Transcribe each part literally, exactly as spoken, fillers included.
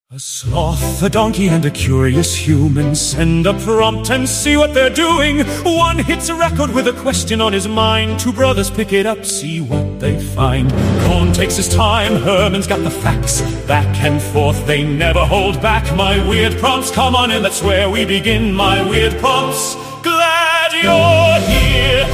A sloth, a donkey, and a curious human send a prompt and see what they're doing. One hits a record with a question on his mind. Two brothers pick it up, see what they find. Cohn takes his time, Herman's got the facts. Back and forth, they never hold back. My weird prompts, come on in, that's where we begin. My weird prompts, glad you're here.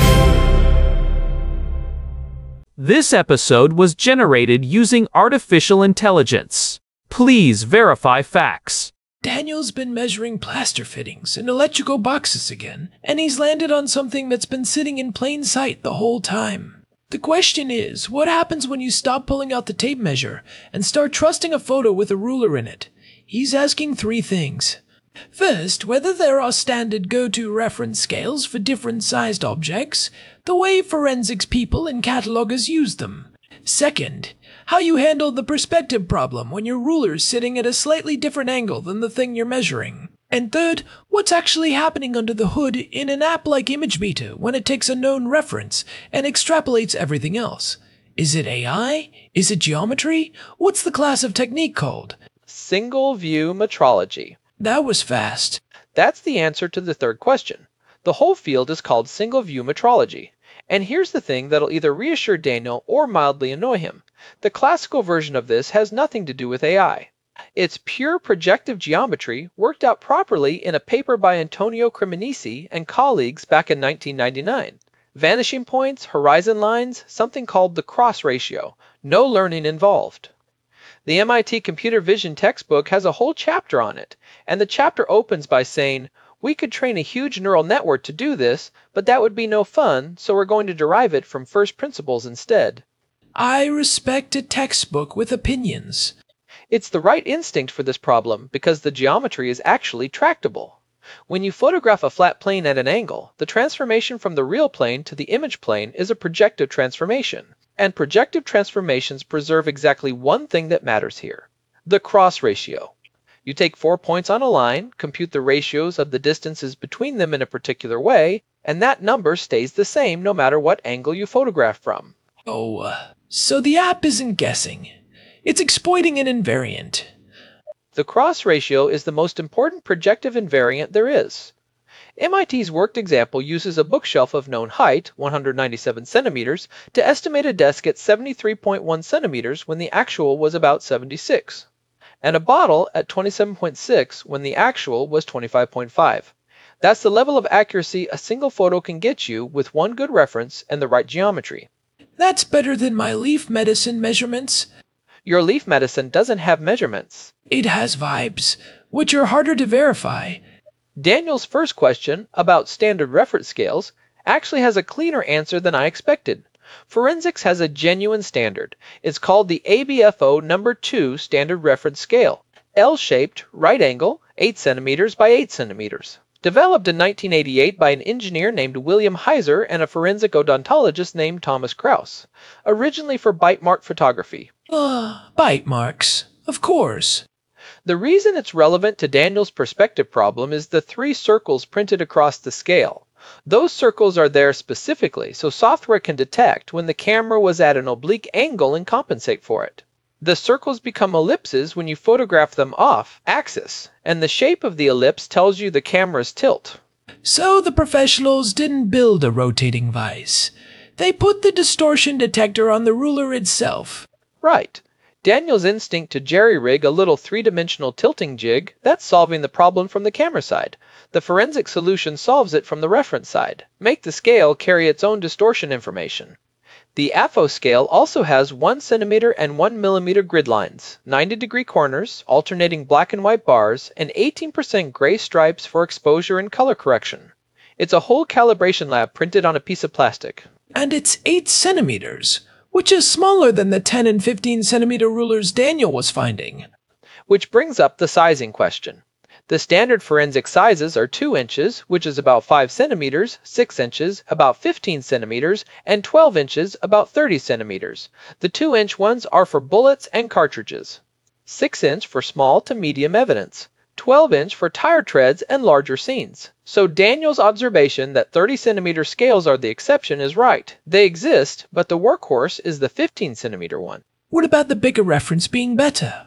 This episode was generated using artificial intelligence. Please verify facts. Daniel's been measuring plaster fittings and electrical boxes again, and he's landed on something that's been sitting in plain sight the whole time. The question is, what happens when you stop pulling out the tape measure and start trusting a photo with a ruler in it? He's asking three things. First, whether there are standard go-to reference scales for different sized objects, the way forensics people and catalogers use them. Second, how you handle the perspective problem when your ruler's sitting at a slightly different angle than the thing you're measuring. And third, what's actually happening under the hood in an app like ImageMeter when it takes a known reference and extrapolates everything else. Is it A I? Is it geometry? What's the class of technique called? Single view metrology. That was fast. That's the answer to the third question. The whole field is called single view metrology. And here's the thing that'll either reassure Daniel or mildly annoy him. The classical version of this has nothing to do with A I. It's pure projective geometry worked out properly in a paper by Antonio Cremonesi and colleagues back in nineteen ninety-nine. Vanishing points, horizon lines, something called the cross ratio. No learning involved. The M I T computer vision textbook has a whole chapter on it, and the chapter opens by saying, "We could train a huge neural network to do this, but that would be no fun, so we're going to derive it from first principles instead." I respect a textbook with opinions. It's the right instinct for this problem because the geometry is actually tractable. When you photograph a flat plane at an angle, the transformation from the real plane to the image plane is a projective transformation. And projective transformations preserve exactly one thing that matters here: the cross ratio. You take four points on a line, compute the ratios of the distances between them in a particular way, and that number stays the same no matter what angle you photograph from. Oh, uh, so the app isn't guessing. It's exploiting an invariant. The cross ratio is the most important projective invariant there is. M I T's worked example uses a bookshelf of known height, one hundred ninety-seven centimeters, to estimate a desk at seventy-three point one centimeters when the actual was about seventy-six, and a bottle at twenty-seven point six when the actual was twenty-five point five. That's the level of accuracy a single photo can get you with one good reference and the right geometry. That's better than my leaf medicine measurements. Your leaf medicine doesn't have measurements. It has vibes, which are harder to verify. Daniel's first question, about standard reference scales, actually has a cleaner answer than I expected. Forensics has a genuine standard. It's called the A B F O number two standard reference scale. L-shaped, right angle, eight centimeters by eight centimeters. Developed in nineteen eighty-eight by an engineer named William Heiser and a forensic odontologist named Thomas Kraus. Originally for bite mark photography. Ah, uh, bite marks. Of course. The reason it's relevant to Daniel's perspective problem is the three circles printed across the scale. Those circles are there specifically so software can detect when the camera was at an oblique angle and compensate for it. The circles become ellipses when you photograph them off axis, and the shape of the ellipse tells you the camera's tilt. So the professionals didn't build a rotating vise. They put the distortion detector on the ruler itself. Right. Daniel's instinct to jerry-rig a little three-dimensional tilting jig, that's solving the problem from the camera side. The forensic solution solves it from the reference side. Make the scale carry its own distortion information. The A F O scale also has one centimeter and one millimeter grid lines, ninety degree corners, alternating black and white bars, and eighteen percent gray stripes for exposure and color correction. It's a whole calibration lab printed on a piece of plastic. And it's eight centimeters, which is smaller than the ten and fifteen centimeter rulers Daniel was finding. Which brings up the sizing question. The standard forensic sizes are two inches, which is about five centimeters, six inches, about fifteen centimeters, and twelve inches, about thirty centimeters. The two inch ones are for bullets and cartridges. six inch for small to medium evidence. twelve inch for tire treads and larger scenes. So Daniel's observation that thirty centimeter scales are the exception is right. They exist, but the workhorse is the fifteen centimeter one. What about the bigger reference being better?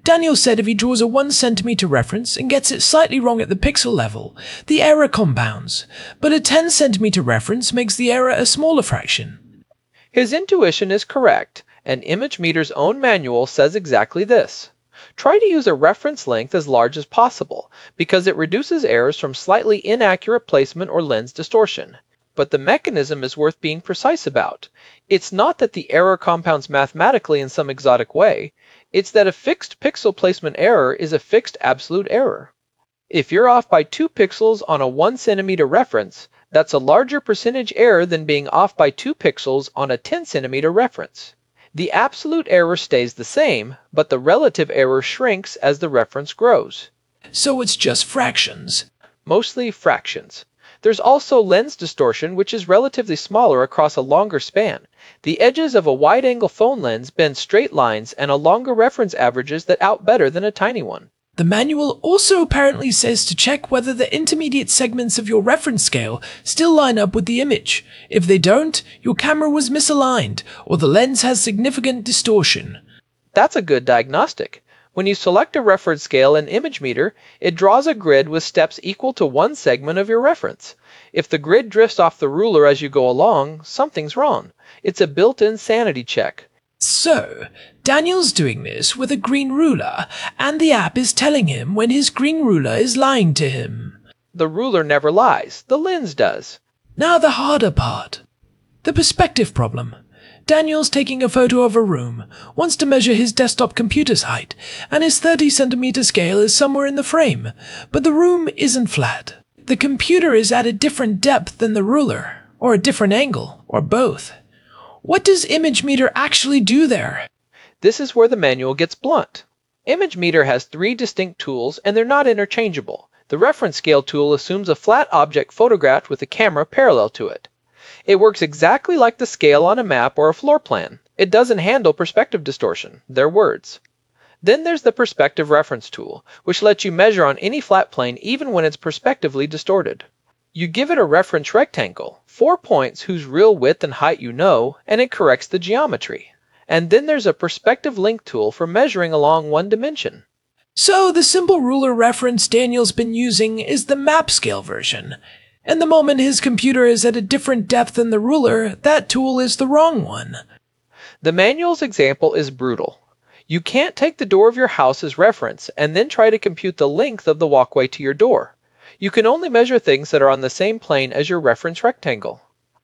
Daniel said if he draws a one centimeter reference and gets it slightly wrong at the pixel level, the error compounds, but a ten centimeter reference makes the error a smaller fraction. His intuition is correct, and ImageMeter's own manual says exactly this. Try to use a reference length as large as possible, because it reduces errors from slightly inaccurate placement or lens distortion. But the mechanism is worth being precise about. It's not that the error compounds mathematically in some exotic way, it's that a fixed pixel placement error is a fixed absolute error. If you're off by two pixels on a one centimeter reference, that's a larger percentage error than being off by two pixels on a ten centimeter reference. The absolute error stays the same, but the relative error shrinks as the reference grows. So it's just fractions. Mostly fractions. There's also lens distortion, which is relatively smaller across a longer span. The edges of a wide-angle phone lens bend straight lines, and a longer reference averages that out better than a tiny one. The manual also apparently says to check whether the intermediate segments of your reference scale still line up with the image. If they don't, your camera was misaligned, or the lens has significant distortion. That's a good diagnostic. When you select a reference scale in ImageMeter, it draws a grid with steps equal to one segment of your reference. If the grid drifts off the ruler as you go along, something's wrong. It's a built-in sanity check. So, Daniel's doing this with a green ruler, and the app is telling him when his green ruler is lying to him. The ruler never lies, the lens does. Now the harder part. The perspective problem. Daniel's taking a photo of a room, wants to measure his desktop computer's height, and his thirty centimeter scale is somewhere in the frame, but the room isn't flat. The computer is at a different depth than the ruler, or a different angle, or both. What does ImageMeter actually do there? This is where the manual gets blunt. ImageMeter has three distinct tools, and they're not interchangeable. The reference scale tool assumes a flat object photographed with a camera parallel to it. It works exactly like the scale on a map or a floor plan. It doesn't handle perspective distortion. They're words. Then there's the perspective reference tool, which lets you measure on any flat plane even when it's perspectively distorted. You give it a reference rectangle, four points whose real width and height you know, and it corrects the geometry. And then there's a perspective length tool for measuring along one dimension. So the simple ruler reference Daniel's been using is the map scale version. And the moment his computer is at a different depth than the ruler, that tool is the wrong one. The manual's example is brutal. You can't take the door of your house as reference and then try to compute the length of the walkway to your door. You can only measure things that are on the same plane as your reference rectangle.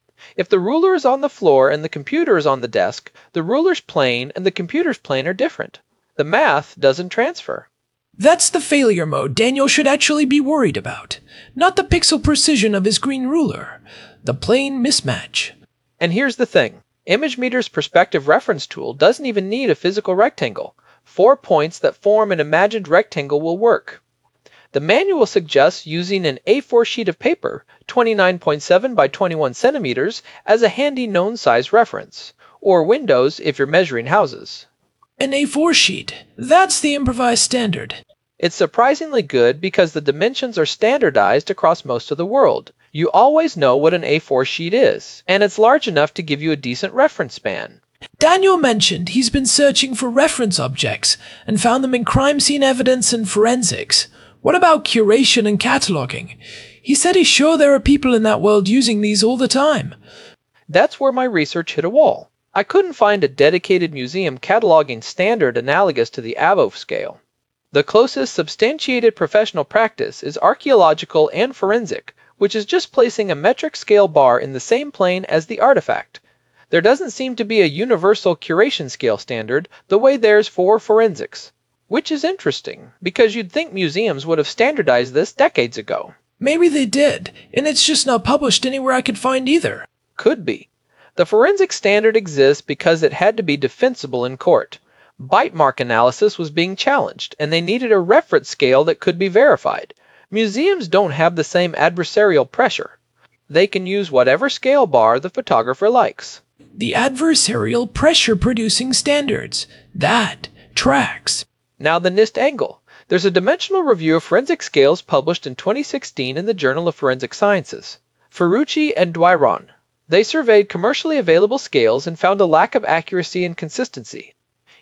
If the ruler is on the floor and the computer is on the desk, the ruler's plane and the computer's plane are different. The math doesn't transfer. That's the failure mode Daniel should actually be worried about. Not the pixel precision of his green ruler. The plane mismatch. And here's the thing. ImageMeter's perspective reference tool doesn't even need a physical rectangle. Four points that form an imagined rectangle will work. The manual suggests using an A four sheet of paper, twenty-nine point seven by twenty-one centimeters, as a handy known size reference. Or windows if you're measuring houses. An A four sheet. That's the improvised standard. It's surprisingly good because the dimensions are standardized across most of the world. You always know what an A four sheet is, and it's large enough to give you a decent reference span. Daniel mentioned he's been searching for reference objects and found them in crime scene evidence and forensics. What about curation and cataloging? He said he's sure there are people in that world using these all the time. That's where my research hit a wall. I couldn't find a dedicated museum cataloging standard analogous to the AVOF scale. The closest substantiated professional practice is archaeological and forensic, which is just placing a metric scale bar in the same plane as the artifact. There doesn't seem to be a universal curation scale standard the way there's for forensics. Which is interesting, because you'd think museums would have standardized this decades ago. Maybe they did, and it's just not published anywhere I could find either. Could be. The forensic standard exists because it had to be defensible in court. Bite mark analysis was being challenged, and they needed a reference scale that could be verified. Museums don't have the same adversarial pressure. They can use whatever scale bar the photographer likes. The adversarial pressure-producing standards. That tracks. Now the NIST angle. There's a dimensional review of forensic scales published in twenty sixteen in the Journal of Forensic Sciences. Ferrucci and Dwyron. They surveyed commercially available scales and found a lack of accuracy and consistency.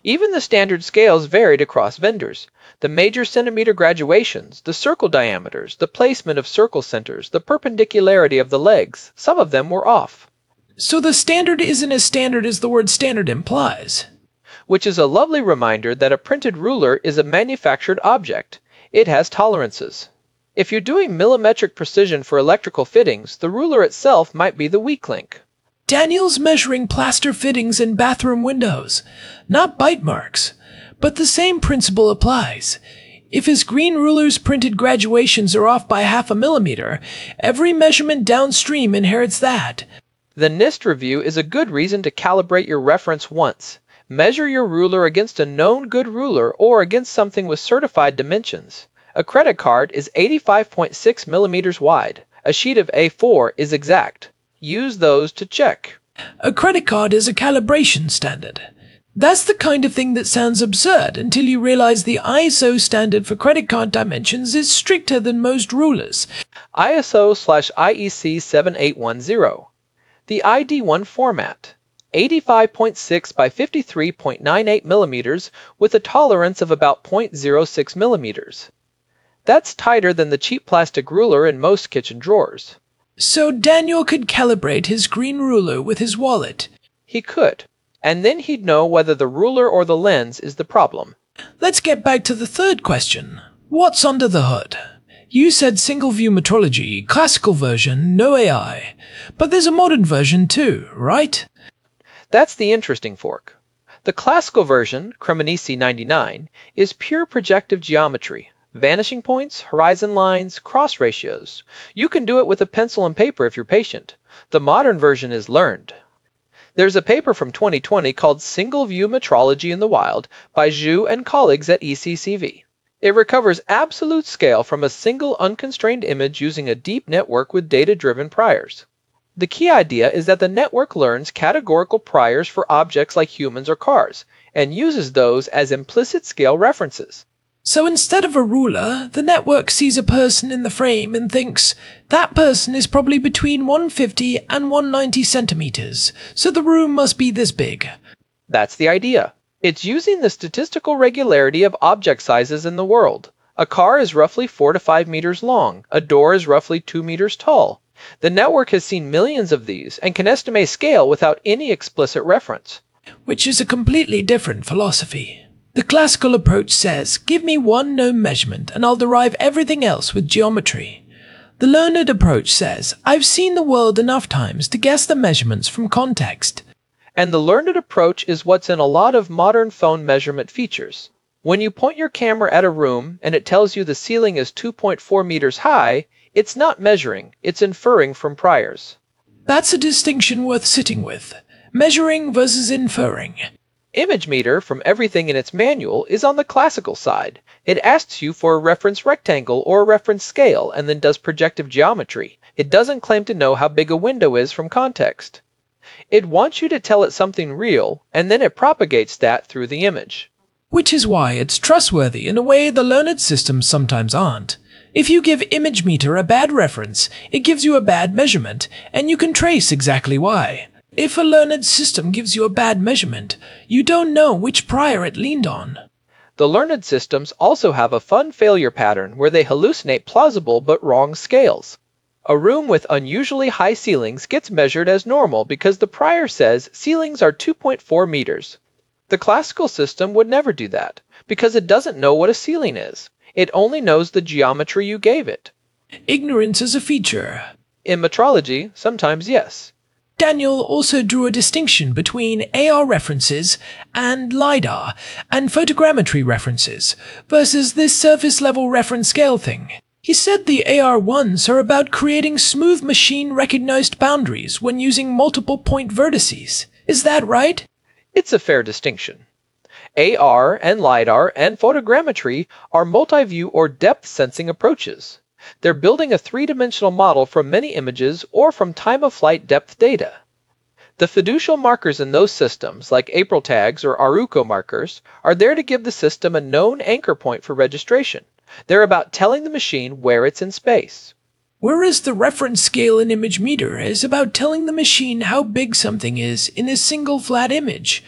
Even the standard scales varied across vendors. The major centimeter graduations, the circle diameters, the placement of circle centers, the perpendicularity of the legs, some of them were off. So the standard isn't as standard as the word standard implies. Which is a lovely reminder that a printed ruler is a manufactured object. It has tolerances. If you're doing millimetric precision for electrical fittings, the ruler itself might be the weak link. Daniel's measuring plaster fittings in bathroom windows, not bite marks. But the same principle applies. If his green ruler's printed graduations are off by half a millimeter, every measurement downstream inherits that. The NIST review is a good reason to calibrate your reference once. Measure your ruler against a known good ruler or against something with certified dimensions. A credit card is eighty-five point six millimeters wide. A sheet of A four is exact. Use those to check. A credit card is a calibration standard. That's the kind of thing that sounds absurd until you realize the I S O standard for credit card dimensions is stricter than most rulers. I S O slash I E C seven eight one zero. The I D one format. eighty-five point six by fifty-three point nine eight millimeters with a tolerance of about zero point zero six millimeters. That's tighter than the cheap plastic ruler in most kitchen drawers. So Daniel could calibrate his green ruler with his wallet. He could. And then he'd know whether the ruler or the lens is the problem. Let's get back to the third question. What's under the hood? You said single view metrology, classical version, no A I. But there's a modern version too, right? That's the interesting fork. The classical version, Cremonesi ninety-nine, is pure projective geometry. Vanishing points, horizon lines, cross ratios. You can do it with a pencil and paper if you're patient. The modern version is learned. There's a paper from twenty twenty called Single View Metrology in the Wild by Zhu and colleagues at E C C V. It recovers absolute scale from a single unconstrained image using a deep network with data-driven priors. The key idea is that the network learns categorical priors for objects like humans or cars, and uses those as implicit scale references. So instead of a ruler, the network sees a person in the frame and thinks, that person is probably between one hundred fifty and one hundred ninety centimeters, so the room must be this big. That's the idea. It's using the statistical regularity of object sizes in the world. A car is roughly four to five meters long. A door is roughly two meters tall. The network has seen millions of these and can estimate scale without any explicit reference. Which is a completely different philosophy. The classical approach says, give me one known measurement and I'll derive everything else with geometry. The learned approach says, I've seen the world enough times to guess the measurements from context. And the learned approach is what's in a lot of modern phone measurement features. When you point your camera at a room and it tells you the ceiling is two point four meters high, it's not measuring, it's inferring from priors. That's a distinction worth sitting with. Measuring versus inferring. ImageMeter, from everything in its manual, is on the classical side. It asks you for a reference rectangle or a reference scale and then does projective geometry. It doesn't claim to know how big a window is from context. It wants you to tell it something real, and then it propagates that through the image. Which is why it's trustworthy in a way the learned systems sometimes aren't. If you give ImageMeter a bad reference, it gives you a bad measurement, and you can trace exactly why. If a learned system gives you a bad measurement, you don't know which prior it leaned on. The learned systems also have a fun failure pattern where they hallucinate plausible but wrong scales. A room with unusually high ceilings gets measured as normal because the prior says ceilings are two point four meters. The classical system would never do that, because it doesn't know what a ceiling is. It only knows the geometry you gave it. Ignorance is a feature. In metrology, sometimes yes. Daniel also drew a distinction between A R references and LiDAR and photogrammetry references versus this surface-level reference scale thing. He said the A R ones are about creating smooth machine-recognized boundaries when using multiple point vertices. Is that right? It's a fair distinction. A R and LiDAR and photogrammetry are multi-view or depth sensing approaches. They're building a three-dimensional model from many images or from time-of-flight depth data. The fiducial markers in those systems, like April tags or Aruco markers, are there to give the system a known anchor point for registration. They're about telling the machine where it's in space. Whereas the reference scale in ImageMeter is about telling the machine how big something is in a single flat image.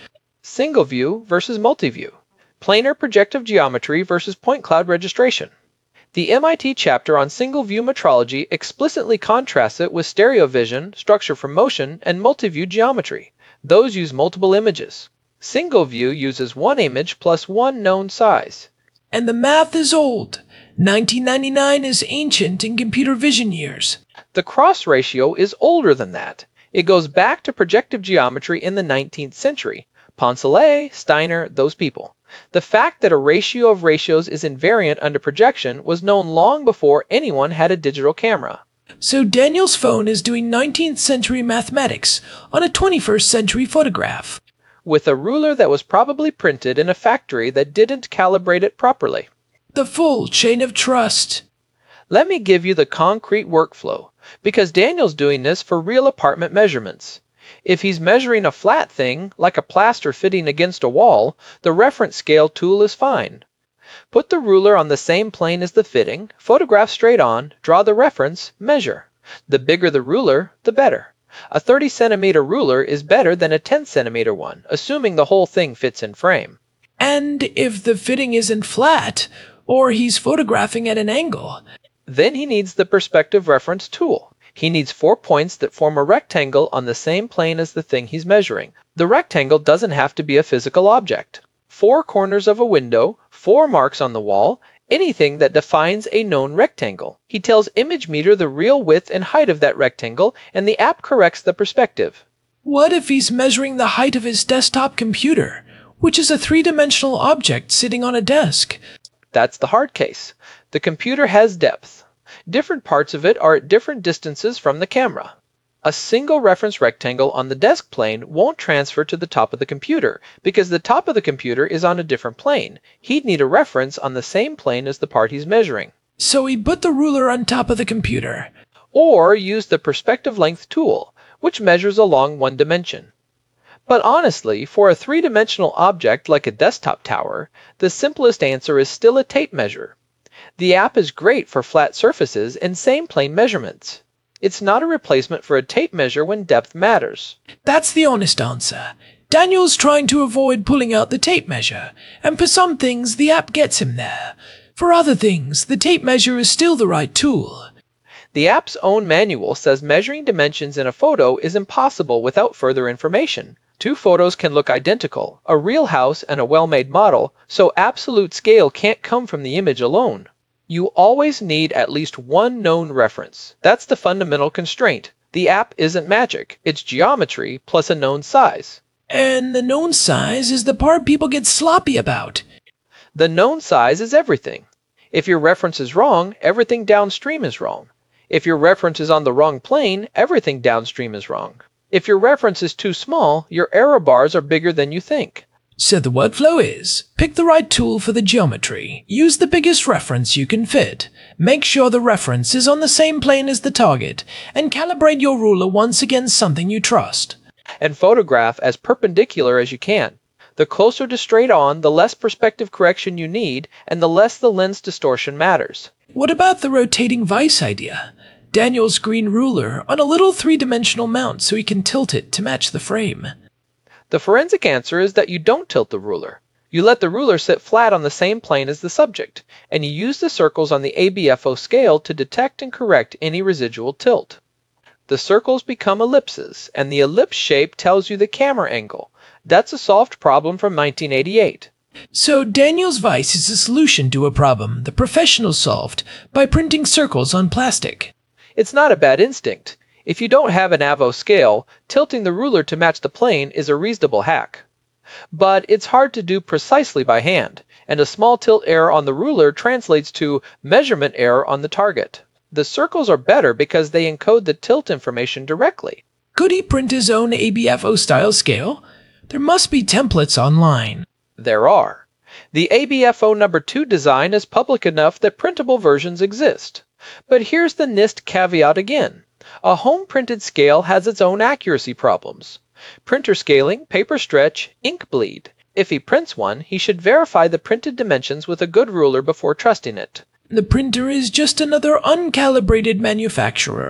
single view versus multi-view, planar projective geometry versus point cloud registration. The M I T chapter on single view metrology explicitly contrasts it with stereo vision, structure from motion, and multi-view geometry. Those use multiple images. Single view uses one image plus one known size. And the math is old. nineteen ninety-nine is ancient in computer vision years. The cross ratio is older than that. It goes back to projective geometry in the nineteenth century. Poncelet, Steiner, those people. The fact that a ratio of ratios is invariant under projection was known long before anyone had a digital camera. So Daniel's phone is doing nineteenth century mathematics on a twenty-first century photograph. With a ruler that was probably printed in a factory that didn't calibrate it properly. The full chain of trust. Let me give you the concrete workflow, because Daniel's doing this for real apartment measurements. If he's measuring a flat thing, like a plaster fitting against a wall, the reference scale tool is fine. Put the ruler on the same plane as the fitting, photograph straight on, draw the reference, measure. The bigger the ruler, the better. A thirty centimeter ruler is better than a ten centimeter one, assuming the whole thing fits in frame. And if the fitting isn't flat, or he's photographing at an angle, then he needs the perspective reference tool. He needs four points that form a rectangle on the same plane as the thing he's measuring. The rectangle doesn't have to be a physical object. Four corners of a window, four marks on the wall, anything that defines a known rectangle. He tells ImageMeter the real width and height of that rectangle, and the app corrects the perspective. What if he's measuring the height of his desktop computer, which is a three-dimensional object sitting on a desk? That's the hard case. The computer has depth. Different parts of it are at different distances from the camera. A single reference rectangle on the desk plane won't transfer to the top of the computer, because the top of the computer is on a different plane. He'd need a reference on the same plane as the part he's measuring. So he put the ruler on top of the computer. Or use the perspective length tool, which measures along one dimension. But honestly, for a three-dimensional object like a desktop tower, the simplest answer is still a tape measure. The app is great for flat surfaces and same plane measurements. It's not a replacement for a tape measure when depth matters. That's the honest answer. Daniel's trying to avoid pulling out the tape measure, and for some things the app gets him there. For other things, the tape measure is still the right tool. The app's own manual says measuring dimensions in a photo is impossible without further information. Two photos can look identical, a real house and a well-made model, so absolute scale can't come from the image alone. You always need at least one known reference. That's the fundamental constraint. The app isn't magic. It's geometry plus a known size. And the known size is the part people get sloppy about. The known size is everything. If your reference is wrong, everything downstream is wrong. If your reference is on the wrong plane, everything downstream is wrong. If your reference is too small, your error bars are bigger than you think. So the workflow is, pick the right tool for the geometry, use the biggest reference you can fit, make sure the reference is on the same plane as the target, and calibrate your ruler once against something you trust. And photograph as perpendicular as you can. The closer to straight on, the less perspective correction you need, and the less the lens distortion matters. What about the rotating vise idea? Daniel's green ruler on a little three-dimensional mount so he can tilt it to match the frame. The forensic answer is that you don't tilt the ruler. You let the ruler sit flat on the same plane as the subject, and you use the circles on the A B F O scale to detect and correct any residual tilt. The circles become ellipses, and the ellipse shape tells you the camera angle. That's a solved problem from nineteen eighty-eight. So Daniel's vise is a solution to a problem the professionals solved by printing circles on plastic. It's not a bad instinct. If you don't have an A V O scale, tilting the ruler to match the plane is a reasonable hack. But it's hard to do precisely by hand, and a small tilt error on the ruler translates to measurement error on the target. The circles are better because they encode the tilt information directly. Could he print his own A B F O style scale? There must be templates online. There are. The A B F O number two design is public enough that printable versions exist. But here's the NIST caveat again. A home-printed scale has its own accuracy problems. Printer scaling, paper stretch, ink bleed. If he prints one, he should verify the printed dimensions with a good ruler before trusting it. The printer is just another uncalibrated manufacturer.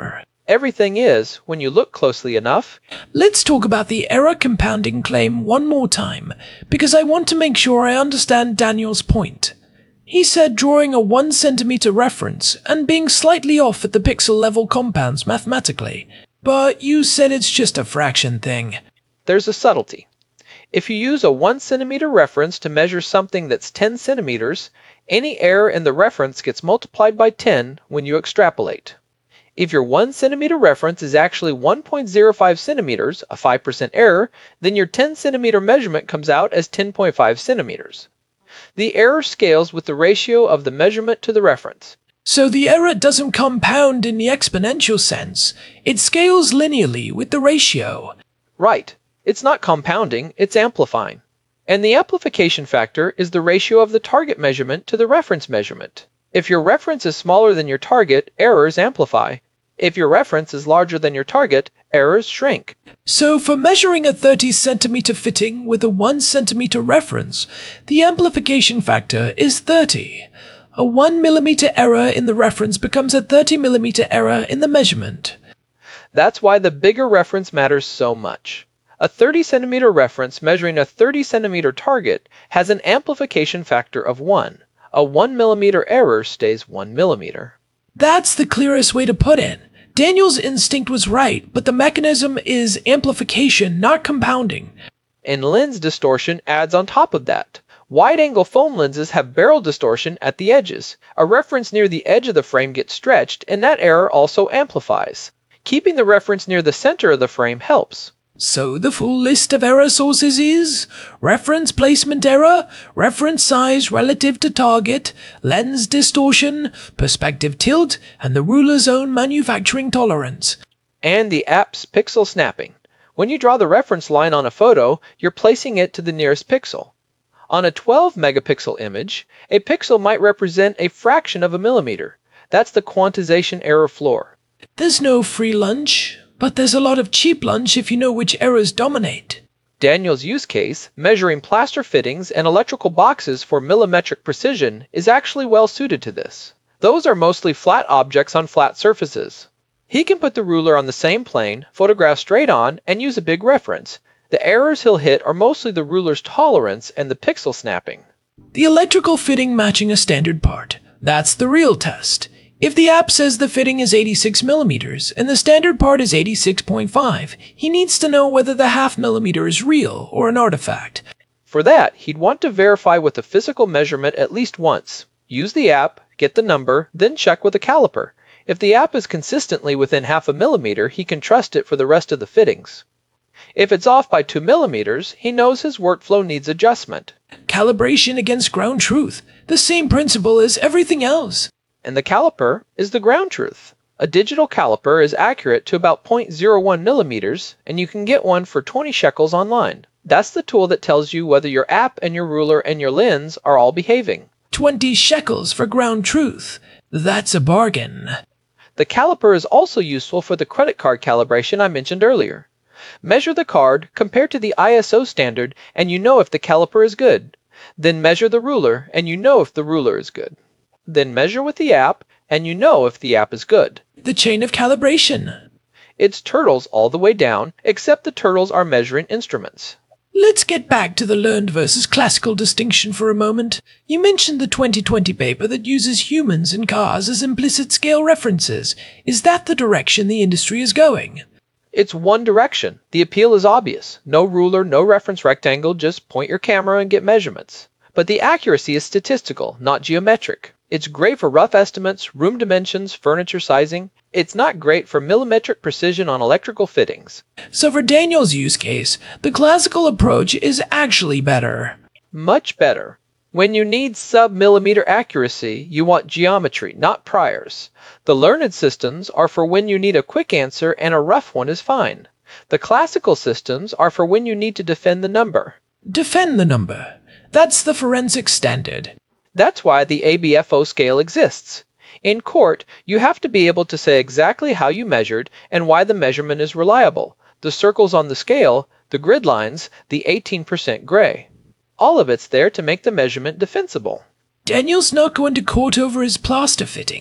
Everything is, when you look closely enough. Let's talk about the error compounding claim one more time, because I want to make sure I understand Daniel's point. He said drawing a one centimeter reference and being slightly off at the pixel level compounds mathematically, but you said it's just a fraction thing. There's a subtlety. If you use a one centimeter reference to measure something that's ten centimeters, any error in the reference gets multiplied by ten when you extrapolate. If your one centimeter reference is actually one point zero five centimeters, a five percent error, then your ten centimeter measurement comes out as ten point five centimeters. The error scales with the ratio of the measurement to the reference. So the error doesn't compound in the exponential sense. It scales linearly with the ratio. Right. It's not compounding, it's amplifying. And the amplification factor is the ratio of the target measurement to the reference measurement. If your reference is smaller than your target, errors amplify. If your reference is larger than your target, errors shrink. So for measuring a thirty centimeter fitting with a one centimeter reference, the amplification factor is thirty. A one millimeter error in the reference becomes a thirty millimeter error in the measurement. That's why the bigger reference matters so much. A thirty centimeter reference measuring a thirty centimeter target has an amplification factor of one. A one millimeter error stays one millimeter. That's the clearest way to put it. Daniel's instinct was right, but the mechanism is amplification, not compounding. And lens distortion adds on top of that. Wide-angle foam lenses have barrel distortion at the edges. A reference near the edge of the frame gets stretched, and that error also amplifies. Keeping the reference near the center of the frame helps. So the full list of error sources is reference placement error, reference size relative to target, lens distortion, perspective tilt, and the ruler's own manufacturing tolerance. And the app's pixel snapping. When you draw the reference line on a photo, you're placing it to the nearest pixel. On a twelve megapixel image, a pixel might represent a fraction of a millimeter. That's the quantization error floor. There's no free lunch. But there's a lot of cheap lunch if you know which errors dominate. Daniel's use case, measuring plaster fittings and electrical boxes for millimetric precision, is actually well suited to this. Those are mostly flat objects on flat surfaces. He can put the ruler on the same plane, photograph straight on, and use a big reference. The errors he'll hit are mostly the ruler's tolerance and the pixel snapping. The electrical fitting matching a standard part. That's the real test. If the app says the fitting is eighty-six millimeters and the standard part is eighty-six point five, he needs to know whether the half millimeter is real or an artifact. For that, he'd want to verify with a physical measurement at least once. Use the app, get the number, then check with a caliper. If the app is consistently within half a millimeter, he can trust it for the rest of the fittings. If it's off by two millimeters, he knows his workflow needs adjustment. Calibration against ground truth. The same principle as everything else. And the caliper is the ground truth. A digital caliper is accurate to about zero point zero one millimeters, and you can get one for twenty shekels online. That's the tool that tells you whether your app and your ruler and your lens are all behaving. twenty shekels for ground truth. That's a bargain. The caliper is also useful for the credit card calibration I mentioned earlier. Measure the card, compare to the I S O standard, and you know if the caliper is good. Then measure the ruler, and you know if the ruler is good. Then measure with the app, and you know if the app is good. The chain of calibration. It's turtles all the way down, except the turtles are measuring instruments. Let's get back to the learned versus classical distinction for a moment. You mentioned the twenty twenty paper that uses humans and cars as implicit scale references. Is that the direction the industry is going? It's one direction. The appeal is obvious. No ruler, no reference rectangle, just point your camera and get measurements. But the accuracy is statistical, not geometric. It's great for rough estimates, room dimensions, furniture sizing. It's not great for millimetric precision on electrical fittings. So for Daniel's use case, the classical approach is actually better. Much better. When you need sub-millimeter accuracy, you want geometry, not priors. The learned systems are for when you need a quick answer and a rough one is fine. The classical systems are for when you need to defend the number. Defend the number. That's the forensic standard. That's why the A B F O scale exists. In court, you have to be able to say exactly how you measured and why the measurement is reliable. The circles on the scale, the grid lines, the eighteen percent gray. All of it's there to make the measurement defensible. Daniel's not going to court over his plaster fitting.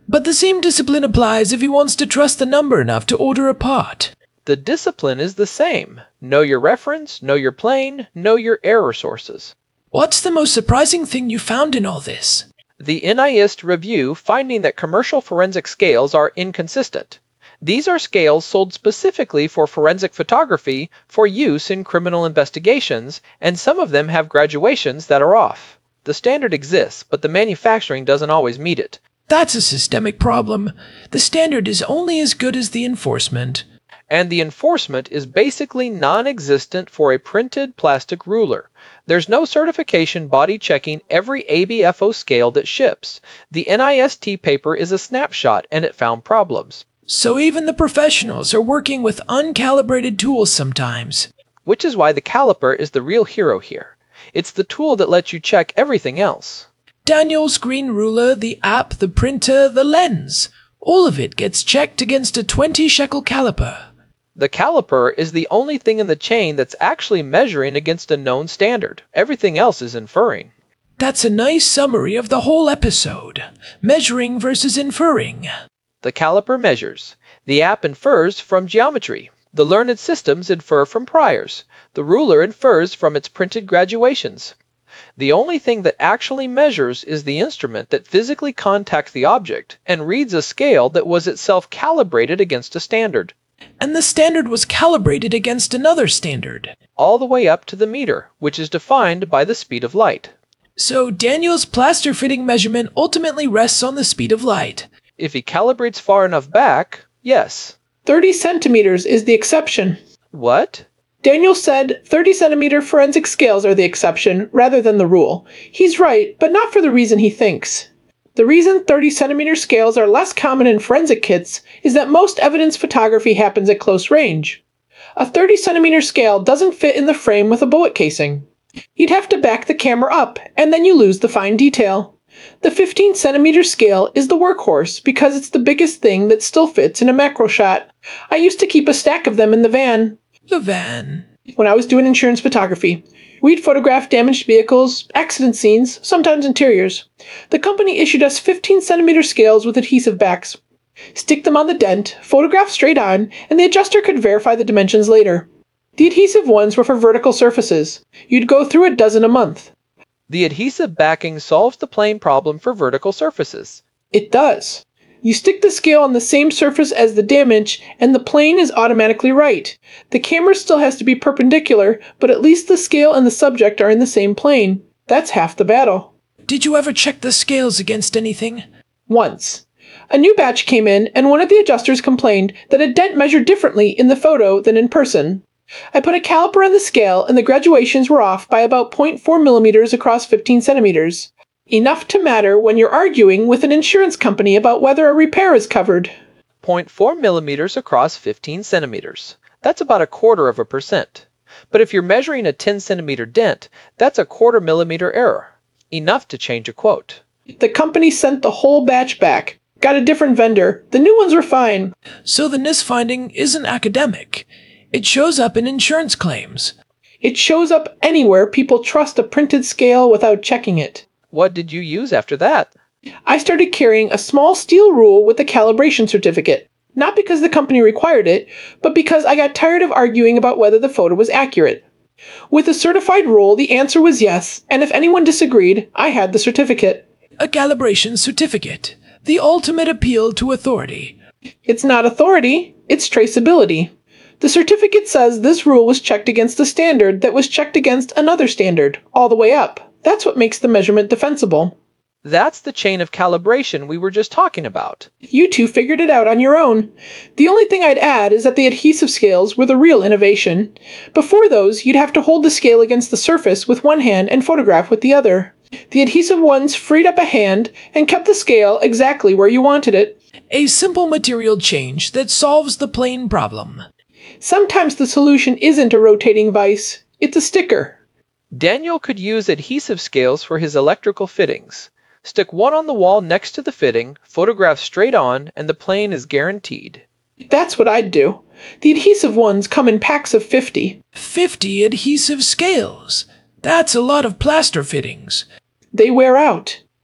But the same discipline applies if he wants to trust the number enough to order a part. The discipline is the same. Know your reference, know your plane, know your error sources. What's the most surprising thing you found in all this? The NIST review finding that commercial forensic scales are inconsistent. These are scales sold specifically for forensic photography for use in criminal investigations, and some of them have graduations that are off. The standard exists, but the manufacturing doesn't always meet it. That's a systemic problem. The standard is only as good as the enforcement. And the enforcement is basically non-existent for a printed plastic ruler. There's no certification body checking every A B F O scale that ships. The NIST paper is a snapshot and it found problems. So even the professionals are working with uncalibrated tools sometimes. Which is why the caliper is the real hero here. It's the tool that lets you check everything else. Daniel's green ruler, the app, the printer, the lens. All of it gets checked against a twenty shekel caliper. The caliper is the only thing in the chain that's actually measuring against a known standard. Everything else is inferring. That's a nice summary of the whole episode. Measuring versus inferring. The caliper measures. The app infers from geometry. The learned systems infer from priors. The ruler infers from its printed graduations. The only thing that actually measures is the instrument that physically contacts the object and reads a scale that was itself calibrated against a standard. And the standard was calibrated against another standard. All the way up to the meter, which is defined by the speed of light. So Daniel's plaster fitting measurement ultimately rests on the speed of light. If he calibrates far enough back, yes. thirty centimeters is the exception. What? Daniel said thirty centimeter forensic scales are the exception rather than the rule. He's right, but not for the reason he thinks. The reason thirty centimeter scales are less common in forensic kits is that most evidence photography happens at close range. A thirty centimeter scale doesn't fit in the frame with a bullet casing. You'd have to back the camera up, and then you lose the fine detail. The fifteen centimeter scale is the workhorse because it's the biggest thing that still fits in a macro shot. I used to keep a stack of them in the van. The van. When I was doing insurance photography, we'd photograph damaged vehicles, accident scenes, sometimes interiors. The company issued us fifteen centimeter scales with adhesive backs. Stick them on the dent, photograph straight on, and the adjuster could verify the dimensions later. The adhesive ones were for vertical surfaces. You'd go through a dozen a month. The adhesive backing solves the plane problem for vertical surfaces. It does. You stick the scale on the same surface as the damage, and the plane is automatically right. The camera still has to be perpendicular, but at least the scale and the subject are in the same plane. That's half the battle. Did you ever check the scales against anything? Once. A new batch came in, and one of the adjusters complained that a dent measured differently in the photo than in person. I put a caliper on the scale, and the graduations were off by about zero point four millimeters across fifteen centimeters. Enough to matter when you're arguing with an insurance company about whether a repair is covered. zero point four millimeters across fifteen centimeters. That's about a quarter of a percent. But if you're measuring a ten centimeter dent, that's a quarter millimeter error. Enough to change a quote. The company sent the whole batch back. Got a different vendor. The new ones were fine. So the N I S finding isn't academic. It shows up in insurance claims. It shows up anywhere people trust a printed scale without checking it. What did you use after that? I started carrying a small steel rule with a calibration certificate. Not because the company required it, but because I got tired of arguing about whether the photo was accurate. With a certified rule, the answer was yes, and if anyone disagreed, I had the certificate. A calibration certificate. The ultimate appeal to authority. It's not authority, it's traceability. The certificate says this rule was checked against a standard that was checked against another standard, all the way up. That's what makes the measurement defensible. That's the chain of calibration we were just talking about. You two figured it out on your own. The only thing I'd add is that the adhesive scales were the real innovation. Before those, you'd have to hold the scale against the surface with one hand and photograph with the other. The adhesive ones freed up a hand and kept the scale exactly where you wanted it. A simple material change that solves the plane problem. Sometimes the solution isn't a rotating vise, it's a sticker. Daniel could use adhesive scales for his electrical fittings. Stick one on the wall next to the fitting, photograph straight on, and the plane is guaranteed. That's what I'd do. The adhesive ones come in packs of fifty. Fifty adhesive scales. That's a lot of plaster fittings. They wear out.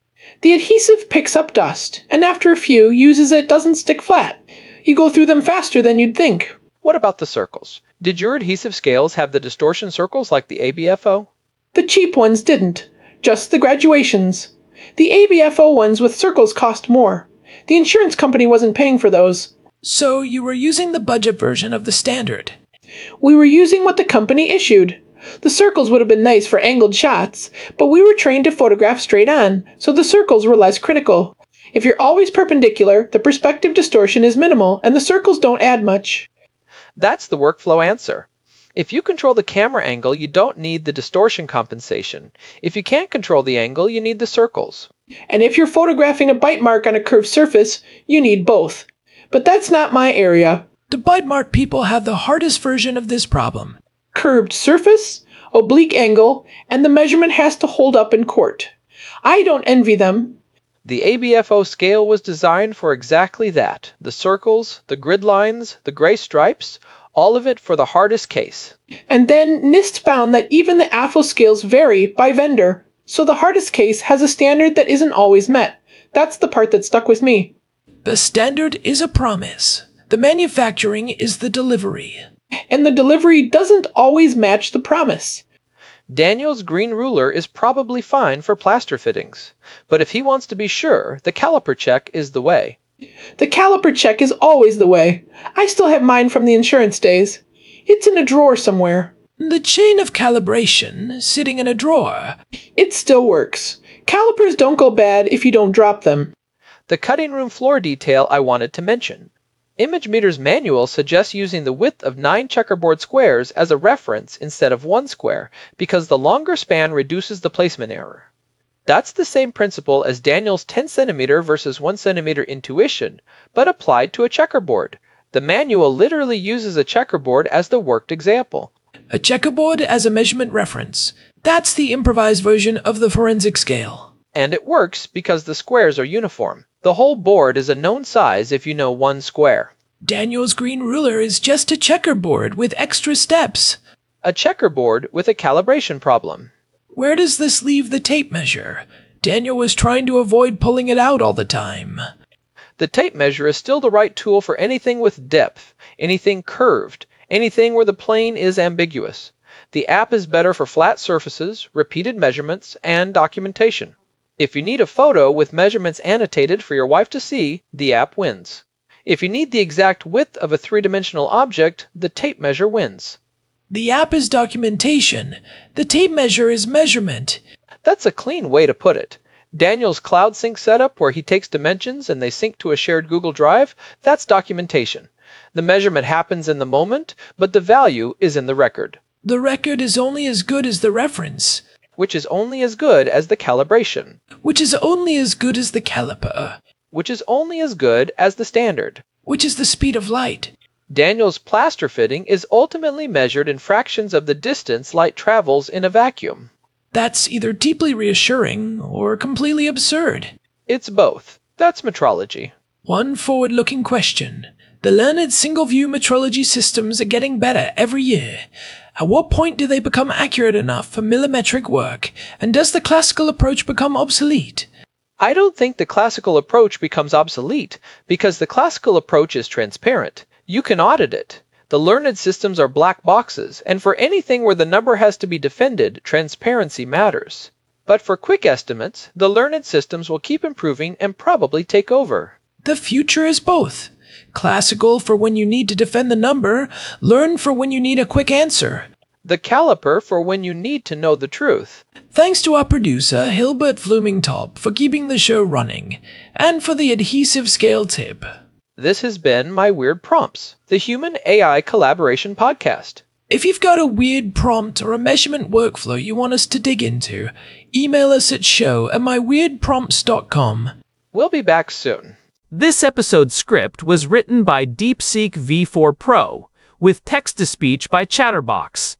The adhesive picks up dust, and after a few uses it doesn't stick flat. You go through them faster than you'd think. What about the circles? Did your adhesive scales have the distortion circles like the A B F O? The cheap ones didn't, just the graduations. The A B F O ones with circles cost more. The insurance company wasn't paying for those. So you were using the budget version of the standard. We were using what the company issued. The circles would have been nice for angled shots, but we were trained to photograph straight on, so the circles were less critical. If you're always perpendicular, the perspective distortion is minimal, and the circles don't add much. That's the workflow answer. If you control the camera angle, you don't need the distortion compensation. If you can't control the angle, you need the circles. And if you're photographing a bite mark on a curved surface, you need both. But that's not my area. The bite mark people have the hardest version of this problem. Curved surface, oblique angle, and the measurement has to hold up in court. I don't envy them. The A B F O scale was designed for exactly that. The circles, the grid lines, the gray stripes, all of it for the hardest case. And then NIST found that even the A F O scales vary by vendor, so the hardest case has a standard that isn't always met. That's the part that stuck with me. The standard is a promise. The manufacturing is the delivery. And the delivery doesn't always match the promise. Daniel's green ruler is probably fine for plaster fittings, but if he wants to be sure, the caliper check is the way. The caliper check is always the way. I still have mine from the insurance days. It's in a drawer somewhere. The chain of calibration sitting in a drawer. It still works. Calipers don't go bad if you don't drop them. The cutting room floor detail I wanted to mention. ImageMeter's manual suggests using the width of nine checkerboard squares as a reference instead of one square, because the longer span reduces the placement error. That's the same principle as Daniel's ten centimeter versus one centimeter intuition, but applied to a checkerboard. The manual literally uses a checkerboard as the worked example. A checkerboard as a measurement reference. That's the improvised version of the forensic scale. And it works because the squares are uniform. The whole board is a known size if you know one square. Daniel's green ruler is just a checkerboard with extra steps. A checkerboard with a calibration problem. Where does this leave the tape measure? Daniel was trying to avoid pulling it out all the time. The tape measure is still the right tool for anything with depth, anything curved, anything where the plane is ambiguous. The app is better for flat surfaces, repeated measurements, and documentation. If you need a photo with measurements annotated for your wife to see, the app wins. If you need the exact width of a three-dimensional object, the tape measure wins. The app is documentation. The tape measure is measurement. That's a clean way to put it. Daniel's Cloud Sync setup, where he takes dimensions and they sync to a shared Google Drive, that's documentation. The measurement happens in the moment, but the value is in the record. The record is only as good as the reference. Which is only as good as the calibration. Which is only as good as the caliper. Which is only as good as the standard. Which is the speed of light. Daniel's plaster fitting is ultimately measured in fractions of the distance light travels in a vacuum. That's either deeply reassuring or completely absurd. It's both. That's metrology. One forward-looking question. The learned single-view metrology systems are getting better every year. At what point do they become accurate enough for millimetric work, and does the classical approach become obsolete? I don't think the classical approach becomes obsolete, because the classical approach is transparent. You can audit it. The learned systems are black boxes, and for anything where the number has to be defended, transparency matters. But for quick estimates, the learned systems will keep improving and probably take over. The future is both. Classical for when you need to defend the number, learn for when you need a quick answer. The caliper for when you need to know the truth. Thanks to our producer, Hilbert Flumingtop, for keeping the show running, and for the adhesive scale tip. This has been My Weird Prompts, the Human A I Collaboration Podcast. If you've got a weird prompt or a measurement workflow you want us to dig into, email us at show at my weird prompts dot com. We'll be back soon. This episode's script was written by DeepSeek V four Pro, with text-to-speech by Chatterbox.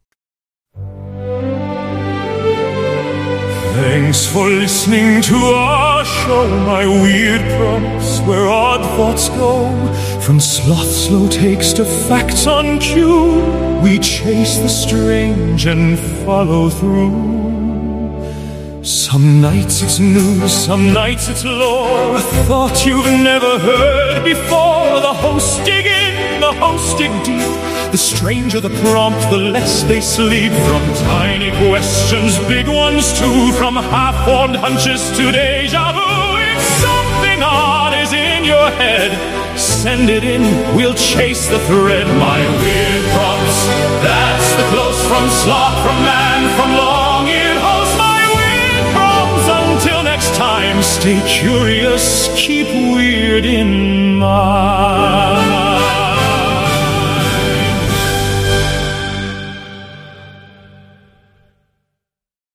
Thanks for listening to our show, My Weird Prompts, where odd thoughts go. From sloth slow takes to facts on cue, we chase the strange and follow through. Some nights it's news, some nights it's lore, a thought you've never heard before. The hosts dig in, the hosts dig deep. The stranger the prompt, the less they sleep. From tiny questions, big ones too, from half-formed hunches to deja vu. If something odd is in your head, send it in, we'll chase the thread. My weird prompts, that's the close from sloth, from man, from long-eared host. My weird prompts, until next time, stay curious, keep weird in mind.